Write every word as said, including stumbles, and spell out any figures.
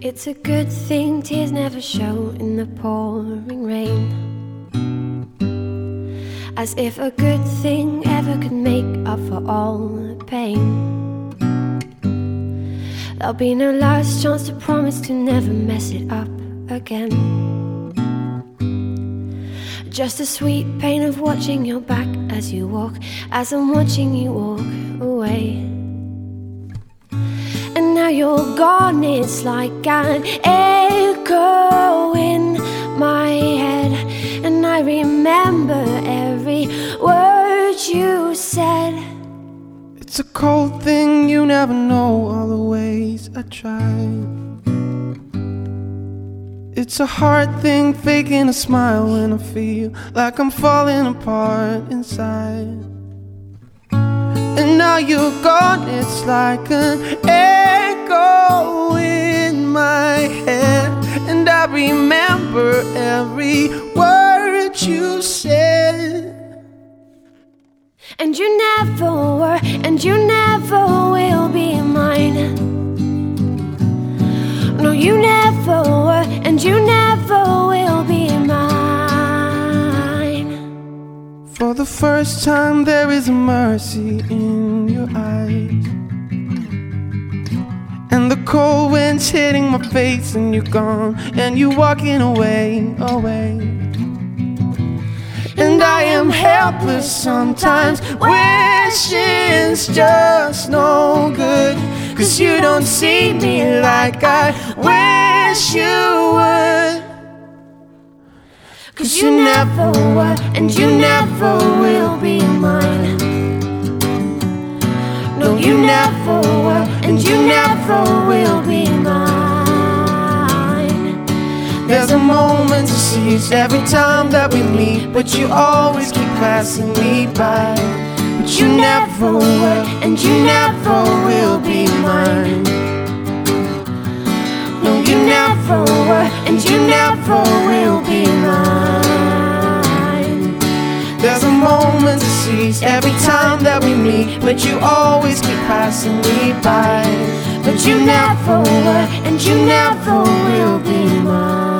It's a good thing tears never show in the pouring rain, as if a good thing ever could make up for all the pain. There'll be no last chance to promise to never mess it up again. Just the sweet pain of watching your back as you walk, as I'm watching you walk away. And now you're gone, it's like an echo in my head, and I remember every word you said. It's a cold thing, you never know all the ways I tried. It's a hard thing, faking a smile when I feel like I'm falling apart inside. And now you're gone, it's like an echo in my head, and I remember every word you said. And you never were, and you never will be mine. No, you never were, and you never will be mine. For the first time there is mercy in your eyes, and the cold wind's hitting my face, and you're gone, and you're walking away, away. And I am helpless sometimes, wishing's just no good, 'cause you don't see me like I wish you would. 'Cause you never were, and you never will be mine. No, you never were, and you never will be mine. There's a moment to seize every time that we meet, but you always keep passing me by. But you never were, and you never will be mine. No, you never were, and you never will be mine. There's a moment to seize every time that we meet, but you always keep passing me by. But you never were, and you never will be mine.